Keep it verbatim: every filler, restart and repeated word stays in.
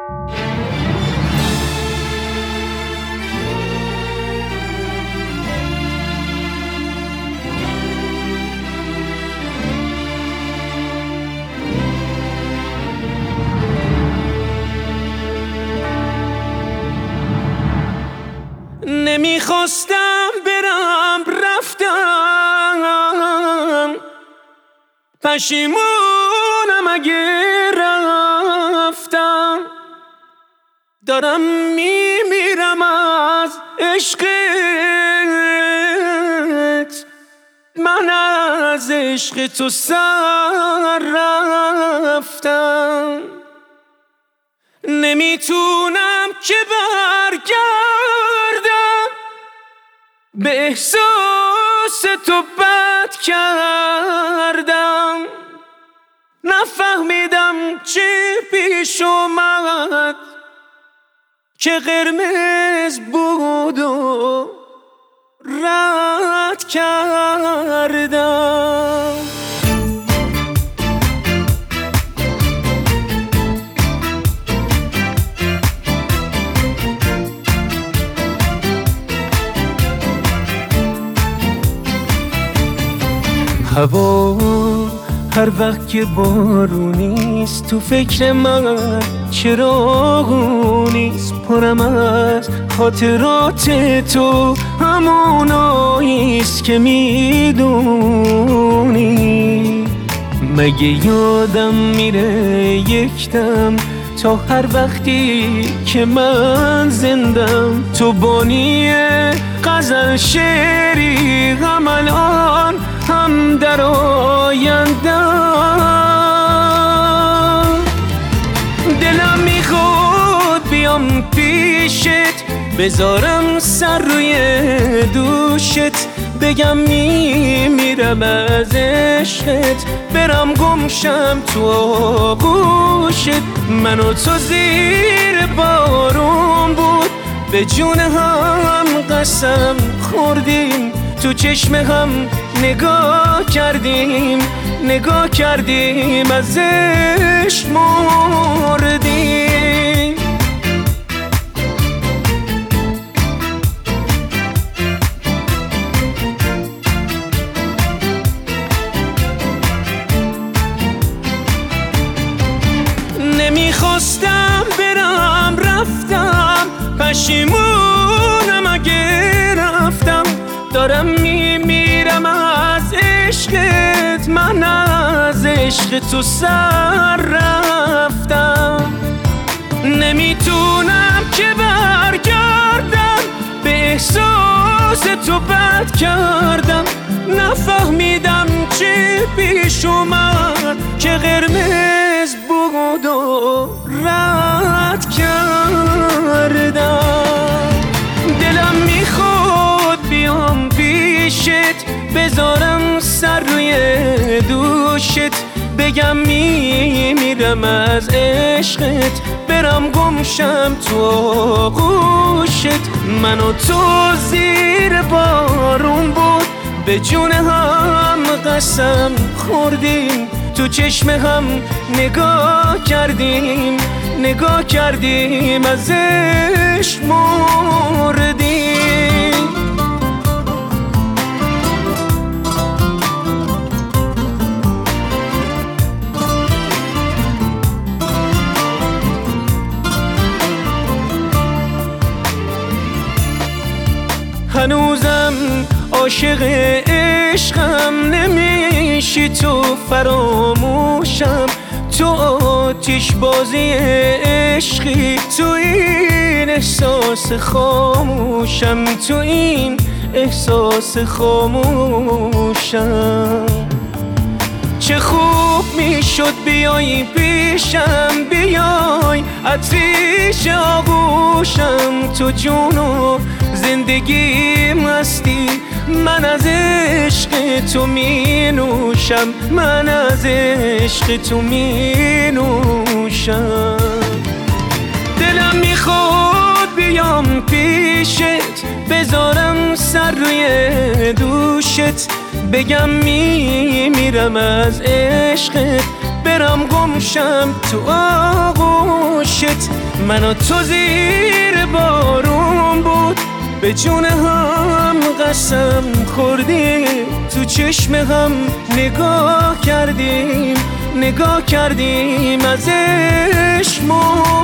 نمیخواستم برم رفتم، پشیمونم اگه رفتم. دارم میمیرم از عشقت، من از عشق تو سر رفتم. نمیتونم که برگردم، به احساس تو بد کردم. نفهمیدم چی پیش اومد که قرمز بود و رد کردم. هوا هر وقت که بارونیست تو فکر من چراغونیست، پرم از خاطرات تو هموناییست که میدونی. مگه یادم میره یک دم تا هر وقتی که من زندم تو بانی غزل شعری، هم الان هم در آیندم. دلم میخواد بیام پیشت، بذارم سر روی دوشت، بگم میمیرم از عشقت، برم گمشم تو آغوشت. من و تو زیر بارون بود، به جون هم قسم خوردیم، تو چشم هم نگاه کردیم، نگاه کردیم از عشق مردیم. نمیخواستم برم رفتم، پشیمونم اگه رفتم. دارم میمیرم از عشقت، من از عشق تو سر رفتم. نمیتونم که برگردم، به احساس تو بد کردم. نفهمیدم چی پیش اومد که قرمز بود و رد کردم. دلم میخواد بیام پیشت، بذارم سر روی دوشت، بگم میمیرم از عشقت، برم گمشم تو آغوشت. من و تو زیر بارون بود، به جون هم قسم خوردیم، تو چشم هم نگاه کردیم، نگاه کردیم از عشق مردیم. هنوزم عاشق عشقم، نمیشی تو فراموشم. تو آتش بازی عشقی، تو این احساس خاموشم، تو این احساس خاموشم. چه خوب میشد بیای پیشم، بیای عطیش آغوشم. تو جون و زندگی مستی، من از عشق تو می نوشم، من از عشق تو می نوشم. دلم میخواد بیام پیشت، بذارم سر روی دوشت، بگم میمیرم از عشقت، برم گمشم تو آغوشت. پیشت من و تو زیر بارون بود، به جون هم قسم خوردیم، تو چشم هم نگاه کردیم، نگاه کردیم از عشق